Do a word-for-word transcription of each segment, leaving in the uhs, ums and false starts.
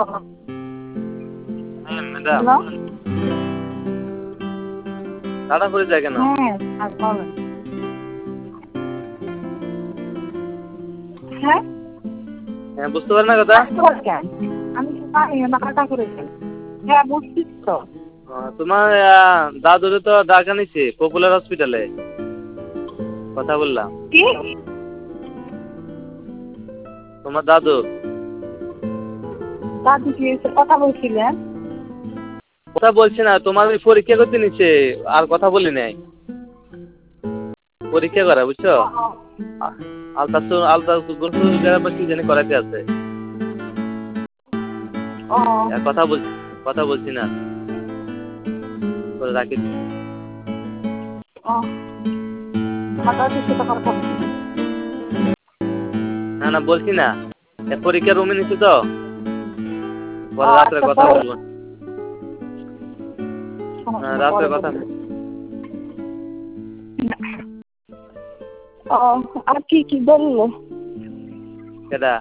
হ্যাঁ madam hello তাড়া করে যায় কেন? হ্যাঁ আর বলেন হ্যাঁ হ্যাঁ বুঝতে পারেন না কথা? আসতে কেন আমি তো জানি না কাটা করেছি হ্যাঁ বুঝছিস তো আহ, তোমার দাদুরে তো ডাকা নিছে পপুলার হসপিটালে কথা বললাম। কি তোমার দাদু দাদু কি এসে কথা বলছিলেন কথা বলছে না, তোমার ওই পরীক্ষা করতে নিচ্ছে, আর কথা বলি নাই। পরীক্ষা করা বুঝছো, আলতাসু আলতাসু কি জানি করাতে আছে। ও আর কথা বল কথা বলছি না করে রাখি। ও আমার দাদুর সাথে কথা বলছি না না বলছি না, এ পরীক্ষা রুমে নিচ্ছি তো, পরে ও রাত্রে আচ্ছা কথা পরে বলবো। হ্যাঁ রাত্রে কথা। ও আর কি কি বললো কেডা?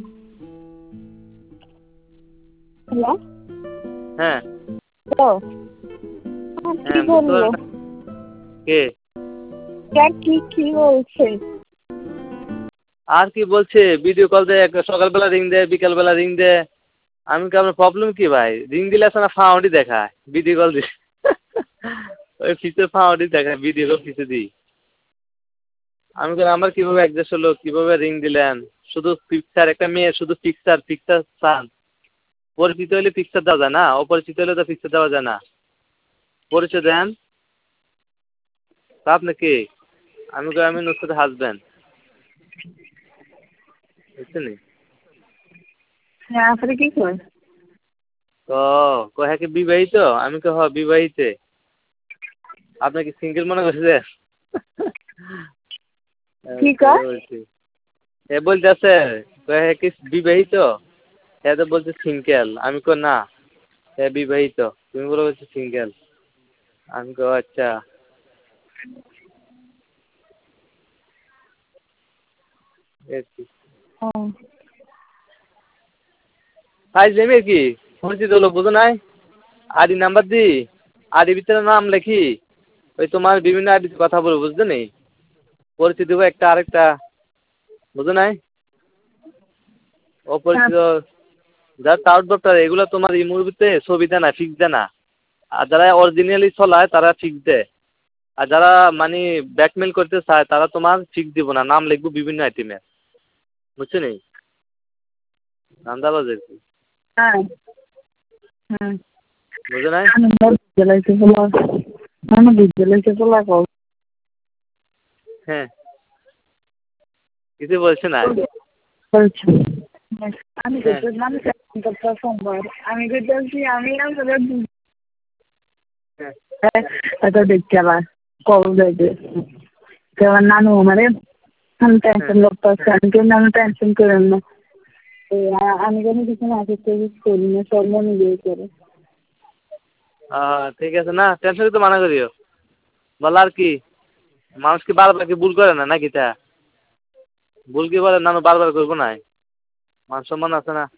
হ্যালো হ্যাঁ তো আর কি হ্যাঁ বুঝতে বললো পারেন না। কে কে কি কি বলছে আর কি বলছে, ভিডিও কল দেয়, সকালবেলা রিং দেয়, বিকালবেলা রিং দেয়। আমি কি, আপনার প্রবলেম কি ভাই? রিং দিলে আসে না ফাউন্ডি দেখায়, ভিডিও কল দিই ওই ফিসে ফাউন্ডি দেখায়, ভিডিও কল ফিসে দিই। আমি বলি আমার কিভাবে অ্যাডজাস্ট হলো, কিভাবে রিং দিলেন? শুধু পিকচার, একটা মেয়ে শুধু পিকচার পিকচার চান। পরিচিত হলে পিকচার দেওয়া যায় না, অপরিচিত হলে তো পিকচার দেওয়া যায় না। পরিচয় দেন তা আপনি কে? আমি কই আমি নুসরাতের হাজব্যান্ড, বুঝছেন? হ্যাঁ আপনি কি করেন ও কয় হ্যাঁ কি বিবাহিত? আমি কই হ বিবাহিত। আপনি কি সিঙ্গেল মনে করছেন? কি কয় এ বলতেছে কয় হ্যাঁ কি বিবাহিত? হ্যাঁ তো বলছে সিঙ্গেল। আমি কই না, হ্যাঁ বিবাহিত। তুমি বলে বলছো সিঙ্গেল। আমি কই আচ্ছা। ও ফাইজলামি কি? পরিচিত হলো বুঝো নাই? আইডি নাম্বার দি, আইডি ভিতরে নাম লেখি, ওই তোমার বিভিন্ন আইডিতে কথা বলবো, বুঝতে নেই? পরিচিত দেবো একটা আরেকটা, বুঝো নাই? অপরিচিত যারা টাউট ডক্টর, এগুলো তোমার এই মুভিতে ছবি দেয় না, ফিক্স দেয় না। আর যারা অরিজিনালি চলায় তারা ফিক্স দেয়। আর যারা মানে ব্ল্যাকমেল করতে চায় তারা তোমার ফিক্স দিব না, নাম লিখবো বিভিন্ন আইটেমে, বুঝছো নি? ধান্দাবাজ আর কি, হ্যাঁ হ্যাঁ বুঝো নাই? বিদ্যালয়তে বলা মানে বিদ্যালয়তে বলা কও হ্যাঁ কিছু বলছে না। বলছি আমি হ্যাঁ তো মানুষ সোমবার আমি বলছি আমি আসলে হ্যাঁ এত দেখতে আবার কল দেবে তোমার নানু মানে আমি টেনশন করতেছি আমি কিন্তু আমি টেনশন করেন না আমি কোনো কিছু না করতে করি না সব মনে দিয়ে করে আহ ঠিক আছে, না টেনশন তো মানা করিও। বল আর কি, মানুষ কি বারবার কি ভুল করে না নাকি? তা ভুল কি বলে নানু বারবার করবো না? মান সম্মান আছে না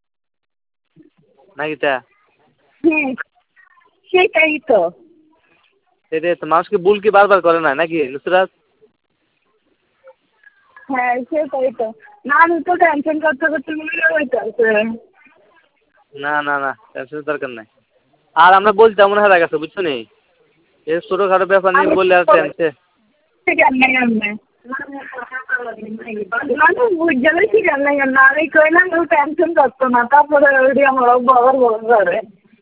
নাকি? তা হ্যাঁ সেটাই তো সেটাই তো, মানুষ কি ভুল কি বারবার করে না নাকি নুসরাত? হ্যাঁ সেটাই তো না আমি তো টেনশন করতে করতে মনে হইতেছে না না না টেনশনের দরকার নাই। আর আমরা বলতে মনে হয় গেছে, বুঝছো নি? এই ছোটখাটো ব্যাপার নিয়ে বললে আর টেনশন। কেমনে কেমনে মানে বুঝলে কি কেমনে কেমনে আমি কইলাম ও টেনশন করতো না তারপরে ওইটি আমার বাবার বড় করে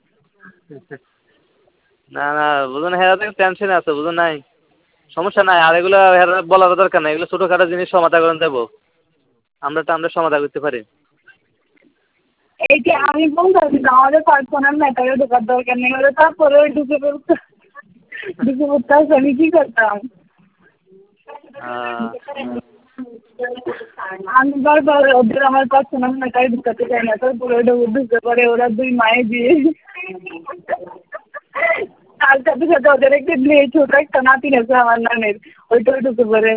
না না বুঝো না, হেরা তো টেনশনে আছে, বুঝো নাই? সমস্যা নাই, আর এগুলো হেরা বলার দরকার নাই, এগুলো ছোটখাটো জিনিস সমাধান করে দেবো আমরা, তো আমরা সমাধান করতে পারি। এই যে আমি বলতেছি আমাদের পার্সোনাল ম্যাটারে ঢোকার দরকার নেই ওরা তারপরে ওই ঢুকে পড়তে ঢুকে পড়তে আসে আমি কি করতাম আহ, আমি বারবার ওদের আমার পার্সোনাল ম্যাটারে ঢুকাতে চাই না তারপরে ওটা ঢুকে পড়ে ওরা দুই মায়ে দিয়ে তার সাথে সাথে ওদের একটা মেয়ে ছোট একটা নাতিন আছে আমার নানের ওইটাও ঢুকে পড়ে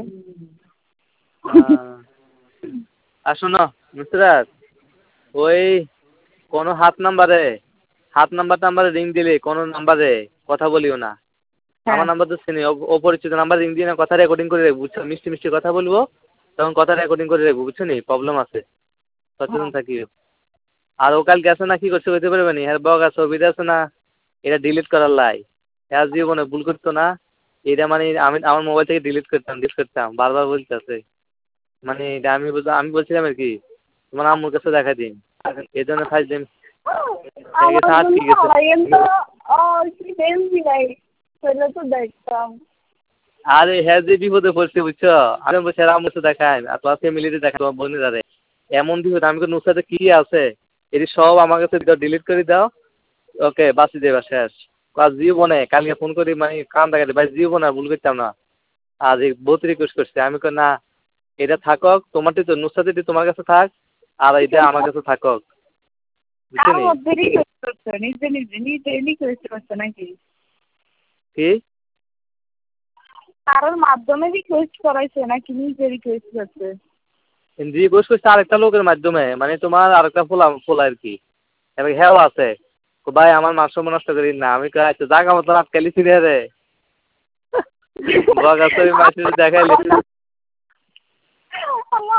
আহ। আর শোনো নুসরাত, ওই কোনো হাত নাম্বারে হাত নাম্বার টাম্বারে রিং দিলে কোনো নাম্বারে কথা বলিও না। আমার নাম্বার তো চিনি, অপরিচিত নাম্বার রিং দিয়ে না কথা রেকর্ডিং করে রাখবো, বুঝছো? মিষ্টি মিষ্টি কথা বলবো, তখন কথা রেকর্ডিং করে রাখবো, বুঝছো নি? প্রবলেম আছে, সচেতন থাকিও। আর ও কালকে আছে না কি করছে বলতে পারবে নি? হ্যাঁ বগা ছবিটা আছে না, এটা ডিলিট করার লাই। হ্যাঁ জীবনে ভুল করতো না, এটা মানে আমি আমার মোবাইল থেকে ডিলিট করতাম ডিলিট করতাম, বারবার বলতেছে। মানে এটা আমি বলতে আমি বলছিলাম আর কি তোমার আম্মুর কাছে দেখা দিন, এই জন্য ফার্স্ট দিন ঠিক আছে। আরে হ্যাঁ যে বিপদে পড়ছে বুঝছো, আমি বলছি আম্মুর সাথে দেখাই আর তোমার ফ্যামিলিতে দেখা, তোমার বোনের দাঁড়ে এমন বিপদ। আমি তো নুসাতে কি আছে এটি সব আমার কাছে ডিলিট করে দাও, ওকে বাঁচি দেবা শেষ। কাজ জীবনে কালকে ফোন করি মানে কান দেখাতে ভাই জীবনে ভুল করতাম না। আজ এই বহুত রিকোয়েস্ট করছে, আমি কই না এটা থাকক তোমারটি তো নুসাতে তোমার কাছে থাক, আর এটা আমার কাছে থাকক, বুঝছো নি? নিজে নিজে নিজে রিকোয়েস্ট করছে নাকি? কি কারোর মাধ্যমে রিকোয়েস্ট করাইছে নাকি নিজে রিকোয়েস্ট করছে? রিকোয়েস্ট করছে আরেকটা লোকের মাধ্যমে, মানে তোমার আরেকটা ফোলা ফোলা আর কি, এবার হ্যাঁ আছে ভাই আমার মাস নষ্ট করি না। আমি কই আচ্ছা জাগা মতো আটকালি ছিঁড়ে রে বগা ছবি মাসে দেখাইলে